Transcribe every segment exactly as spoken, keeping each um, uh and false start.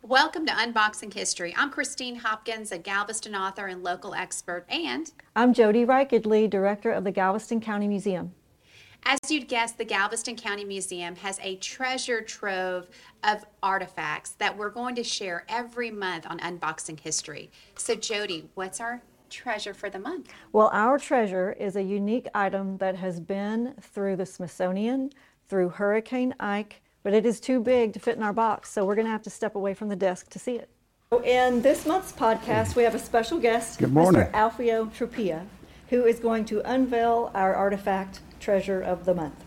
Welcome to Unboxing History. I'm Christine Hopkins, a Galveston author and local expert, and I'm Jody Reichedley, Director of the Galveston County Museum. As you'd guess, the Galveston County Museum has a treasure trove of artifacts that we're going to share every month on Unboxing History. So Jody, what's our treasure for the month? Well, our treasure is a unique item that has been through the Smithsonian, through Hurricane Ike, but it is too big to fit in our box, so we're going to have to step away from the desk to see it. In this month's podcast, we have a special guest, Good morning. Mister Alfio Tropia, who is going to unveil our artifact treasure of the month.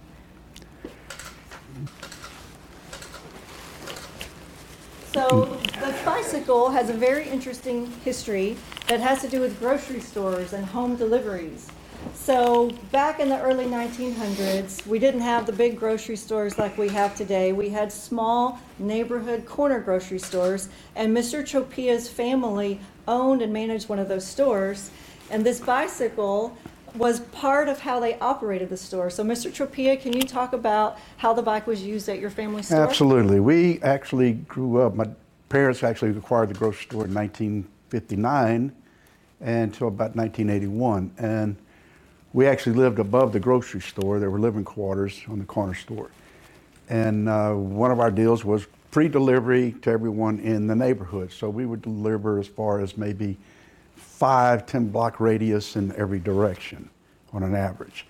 So the bicycle has a very interesting history that has to do with grocery stores and home deliveries. So back in the early nineteen hundreds, we didn't have the big grocery stores like we have today. We had small neighborhood corner grocery stores, and Mister Tropia's family owned and managed one of those stores. And this bicycle was part of how they operated the store. So Mister Tropia, can you talk about how the bike was used at your family store? Absolutely. We actually grew up, my parents actually acquired the grocery store in nineteen fifty-nine until about nineteen eighty-one. And we actually lived above the grocery store. There were living quarters on the corner store. And uh, one of our deals was free delivery to everyone in the neighborhood. So we would deliver as far as maybe five, ten block radius in every direction on an average.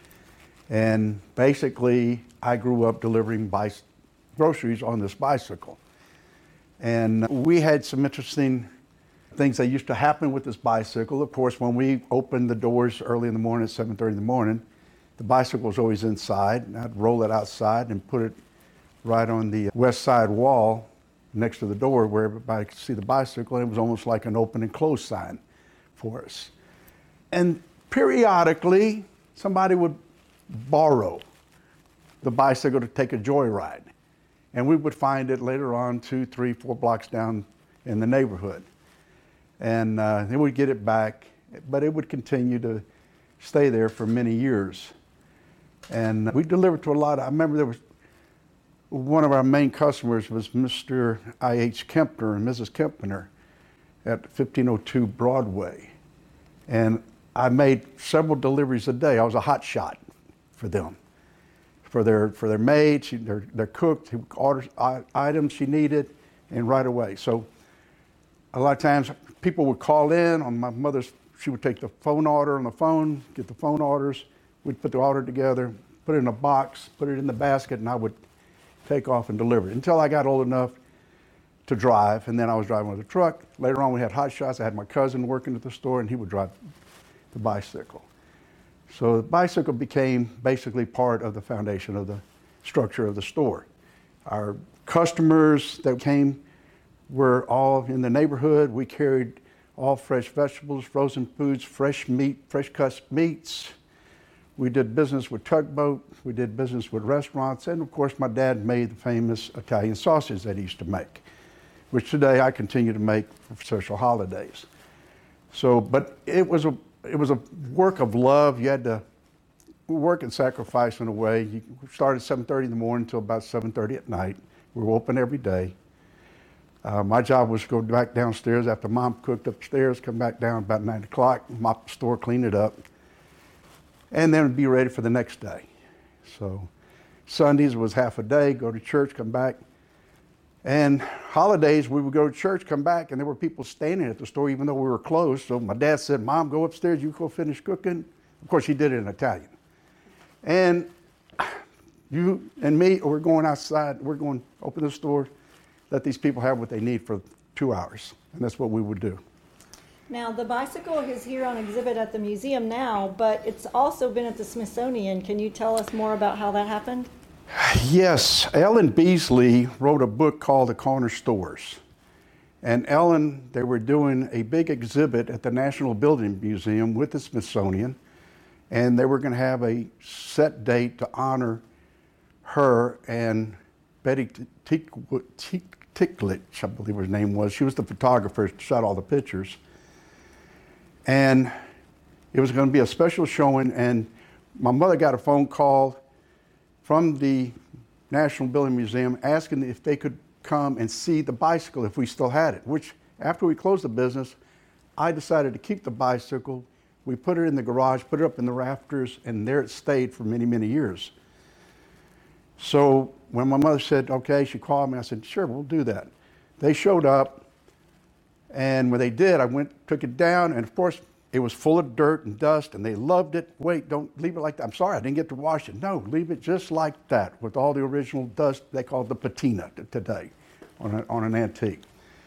And basically, I grew up delivering bicy- groceries on this bicycle. And we had some interesting things that used to happen with this bicycle. Of course, when we opened the doors early in the morning at seven thirty in the morning, the bicycle was always inside. And I'd roll it outside and put it right on the west side wall next to the door where everybody could see the bicycle. And it was almost like an open and close sign for us. And periodically, somebody would borrow the bicycle to take a joyride. And we would find it later on two, three, four blocks down in the neighborhood. And uh, they would get it back, but it would continue to stay there for many years. And we delivered to a lot of, I remember there was, one of our main customers was Mister I H Kempner and Missus Kempner at fifteen oh two Broadway. And I made several deliveries a day. I was a hot shot for them. For their for their maid, she, their, their cook, who orders items she needed, and right away. So a lot of times people would call in on my mother's, she would take the phone order on the phone, get the phone orders, we'd put the order together, put it in a box, put it in the basket, and I would take off and deliver it until I got old enough to drive, and then I was driving with a truck. Later on, we had hot shots. I had my cousin working at the store, and he would drive the bicycle. So the bicycle became basically part of the foundation of the structure of the store. Our customers that came were all in the neighborhood. We carried all fresh vegetables, frozen foods, fresh meat, fresh cut meats. We did business with tugboat. We did business with restaurants. And of course, my dad made the famous Italian sausage that he used to make, which today I continue to make for social holidays. So, but it was a it was a work of love. You had to work and sacrifice in a way. You started at seven thirty in the morning until about seven thirty at night. We were open every day. Uh, my job was to go back downstairs after Mom cooked upstairs, come back down about nine o'clock, mop the store, clean it up, and then be ready for the next day. So Sundays was half a day, go to church, come back. And holidays, we would go to church, come back, and there were people standing at the store even though we were closed. So my dad said, Mom, go upstairs, you go finish cooking. Of course, he did it in Italian. And you and me, we're going outside, we're going to open the store, let these people have what they need for two hours. And that's what we would do. Now, the bicycle is here on exhibit at the museum now, but it's also been at the Smithsonian. Can you tell us more about how that happened? Yes, Ellen Beasley wrote a book called The Corner Stores. And Ellen, they were doing a big exhibit at the National Building Museum with the Smithsonian, and they were going to have a set date to honor her and Betty Ticklich, I believe her name was. She was the photographer who shot all the pictures. And it was going to be a special showing, and my mother got a phone call from the National Building Museum asking if they could come and see the bicycle if we still had it, which after we closed the business, I decided to keep the bicycle. We put it in the garage, put it up in the rafters, and there it stayed for many, many years. So when my mother said, okay, she called me, I said, sure, we'll do that. They showed up, and when they did, I went, took it down, and of course, it was full of dirt and dust, and they loved it. Wait, don't leave it like that. I'm sorry, I didn't get to wash it. No, leave it just like that with all the original dust they call the patina today on, a, on an antique.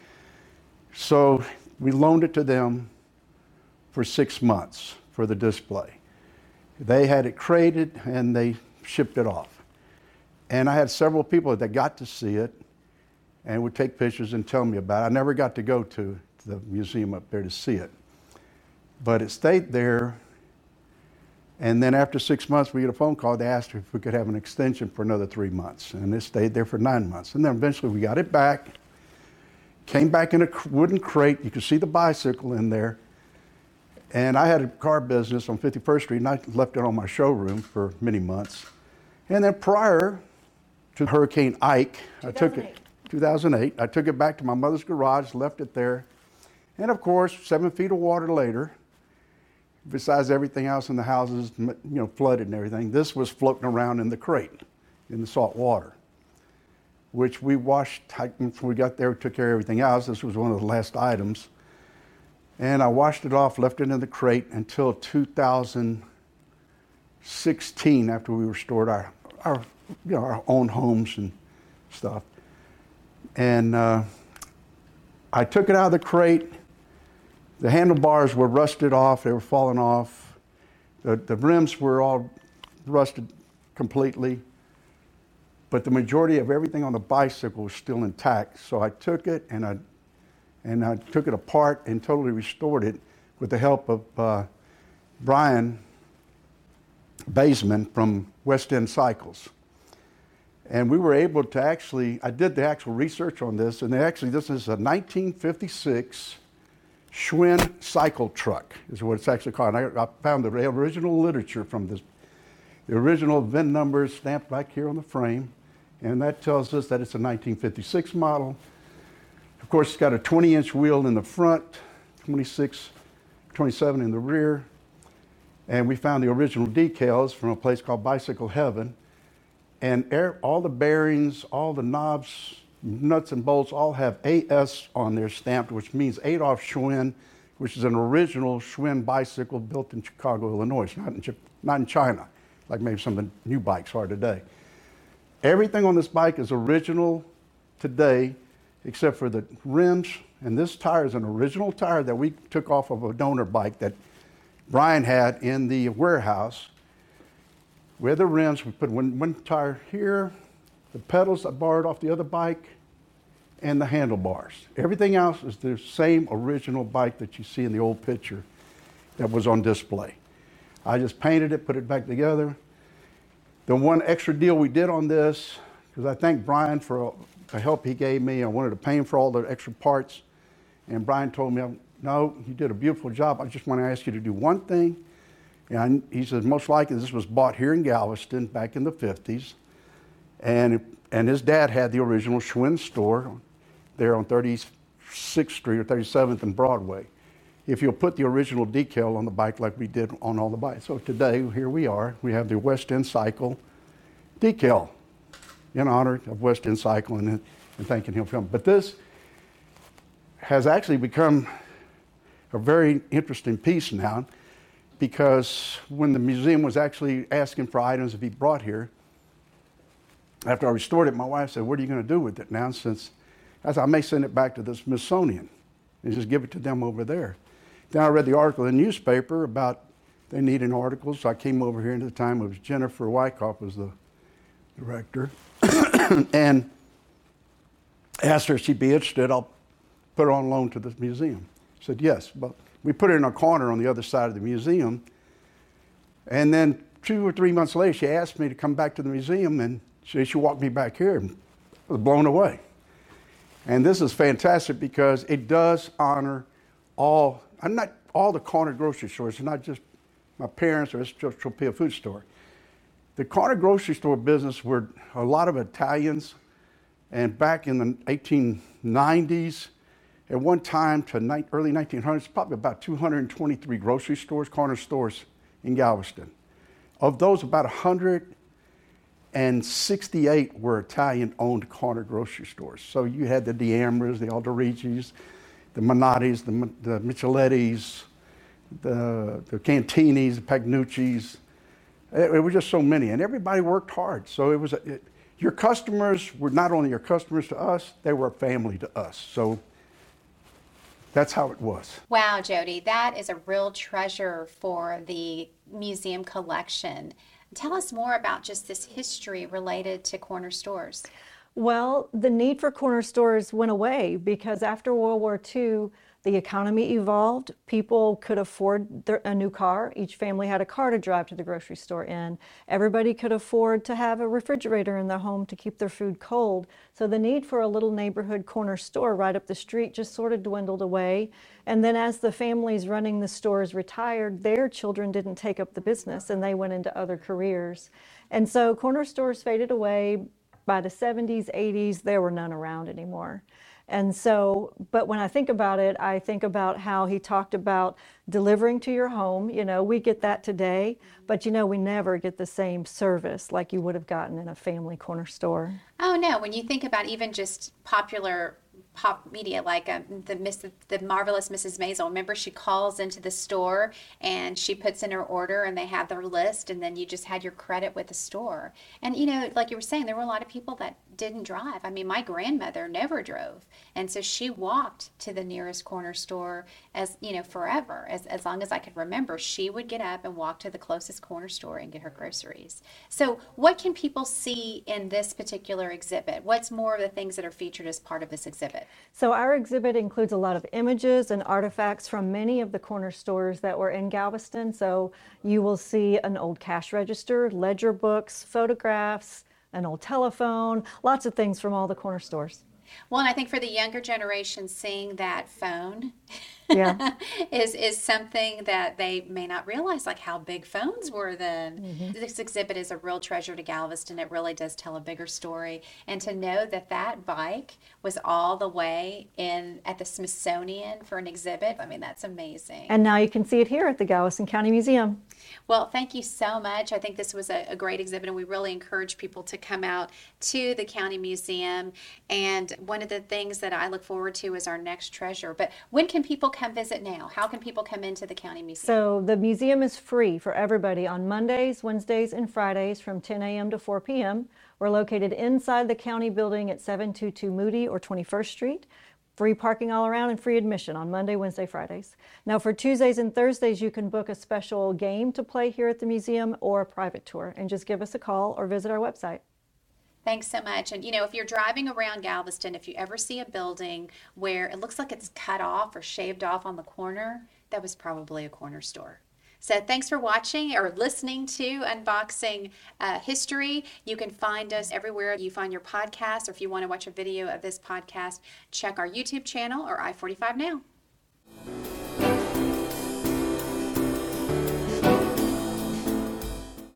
So we loaned it to them for six months for the display. They had it crated, and they shipped it off. And I had several people that got to see it and would take pictures and tell me about it. I never got to go to the museum up there to see it. But it stayed there, and then after six months, we get a phone call. They asked if we could have an extension for another three months, and it stayed there for nine months. And then eventually we got it back, came back in a wooden crate. You could see the bicycle in there. And I had a car business on fifty-first Street, and I left it on my showroom for many months. And then prior to Hurricane Ike, I took it, two thousand eight, I took it back to my mother's garage, left it there. And of course, seven feet of water later, besides everything else in the houses, you know, flooded and everything, this was floating around in the crate, in the salt water, which we washed. When we got there, we took care of everything else. This was one of the last items. And I washed it off, left it in the crate until two thousand sixteen, after we restored our, our, you know, our own homes and stuff. And uh, I took it out of the crate. The handlebars were rusted off. They were falling off. The, the rims were all rusted completely. But the majority of everything on the bicycle was still intact. So I took it and I, and I took it apart and totally restored it with the help of uh, Brian Baseman from West End Cycles. And we were able to actually, I did the actual research on this, and they actually, this is a nineteen fifty-six Schwinn cycle truck, is what it's actually called. And I, I found the original literature from this, the original V I N numbers stamped back here on the frame, and that tells us that it's a nineteen fifty-six model. Of course, it's got a twenty inch wheel in the front, twenty-six, twenty-seven in the rear, and we found the original decals from a place called Bicycle Heaven. And air, all the bearings, all the knobs, nuts and bolts all have A S on there stamped, which means Adolf Schwinn, which is an original Schwinn bicycle built in Chicago, Illinois, not in, not in China, like maybe some of the new bikes are today. Everything on this bike is original today, except for the rims, and this tire is an original tire that we took off of a donor bike that Brian had in the warehouse. Where the rims, we put one, one tire here, the pedals I borrowed off the other bike, and the handlebars. Everything else is the same original bike that you see in the old picture that was on display. I just painted it, put it back together. The one extra deal we did on this, because I thank Brian for the help he gave me. I wanted to pay him for all the extra parts. And Brian told me, no, you did a beautiful job. I just want to ask you to do one thing. And he says, most likely this was bought here in Galveston back in the fifties. And, and his dad had the original Schwinn store there on thirty-sixth Street or thirty-seventh and Broadway. If you'll put the original decal on the bike like we did on all the bikes. So today, here we are. We have the West End Cycle decal in honor of West End Cycle and, and thanking him for him. But this has actually become a very interesting piece now, because when the museum was actually asking for items to be brought here, after I restored it, my wife said, what are you going to do with it now? Since I said, I may send it back to the Smithsonian and just give it to them over there. Then I read the article in the newspaper about they needing articles. So I came over here, and at the time it was Jennifer Wyckoff was the director, and asked her if she'd be interested. I'll put it on loan to the museum. She said, yes. But we put it in a corner on the other side of the museum. And then two or three months later, she asked me to come back to the museum, and she, she walked me back here, and I was blown away. And this is fantastic because it does honor all, I'm not all the corner grocery stores. It's not just my parents or it's just Tropea Food Store. The corner grocery store business were a lot of Italians And back in the eighteen nineties, at one time to ni- early nineteen hundreds, probably about two hundred twenty-three grocery stores, corner stores in Galveston. Of those, about one hundred sixty-eight were Italian-owned corner grocery stores. So you had the D'Amras, the Alderichis, the Manottis, the, the Michelettis, the, the Cantinis, the Pagnucci's. It, it was just so many, and everybody worked hard. So it was a, it, your customers were not only your customers to us, they were a family to us. So that's how it was. Wow, Jody, that is a real treasure for the museum collection. Tell us more about just this history related to corner stores. Well, the need for corner stores went away because after World War Two, the economy evolved. People could afford their, a new car. Each family had a car to drive to the grocery store in. Everybody could afford to have a refrigerator in their home to keep their food cold. So the need for a little neighborhood corner store right up the street just sort of dwindled away. And then as the families running the stores retired, their children didn't take up the business and they went into other careers. And so corner stores faded away. By the seventies, eighties, there were none around anymore. And so, but when I think about it, I think about how he talked about delivering to your home. You know, we get that today, but you know, we never get the same service like you would have gotten in a family corner store. Oh no, when you think about even just popular pop media like um, the Miss, the marvelous Missus Maisel. Remember, she calls into the store and she puts in her order, and they have their list, and then you just had your credit with the store. And you know, like you were saying, there were a lot of people that didn't drive. I mean, my grandmother never drove, and so she walked to the nearest corner store as you know forever, as as long as I could remember. She would get up and walk to the closest corner store and get her groceries. So, what can people see in this particular exhibit? What's more of the things that are featured as part of this exhibit? So our exhibit includes a lot of images and artifacts from many of the corner stores that were in Galveston. So you will see an old cash register, ledger books, photographs, an old telephone, lots of things from all the corner stores. Well, and I think for the younger generation, seeing that phone yeah. is is something that they may not realize, like how big phones were then. Mm-hmm. This exhibit is a real treasure to Galveston. It really does tell a bigger story. And to know that that bike was all the way in at the Smithsonian for an exhibit, I mean, that's amazing. And now you can see it here at the Galveston County Museum. Well, thank you so much. I think this was a, a great exhibit, and we really encourage people to come out to the County Museum. And one of the things that I look forward to is our next treasure. But when can people come visit now? How can people come into the County Museum? So the museum is free for everybody on Mondays, Wednesdays, and Fridays from ten a.m. to four p.m. We're located inside the county building at seven twenty-two Moody or twenty-first Street. Free parking all around and free admission on Monday, Wednesday, Fridays. Now for Tuesdays and Thursdays, you can book a special game to play here at the museum or a private tour, and just give us a call or visit our website. Thanks so much. And, you know, if you're driving around Galveston, if you ever see a building where it looks like it's cut off or shaved off on the corner, that was probably a corner store. So thanks for watching or listening to Unboxing uh, History. You can find us everywhere you find your podcast, or if you want to watch a video of this podcast, check our YouTube channel or I forty-five Now.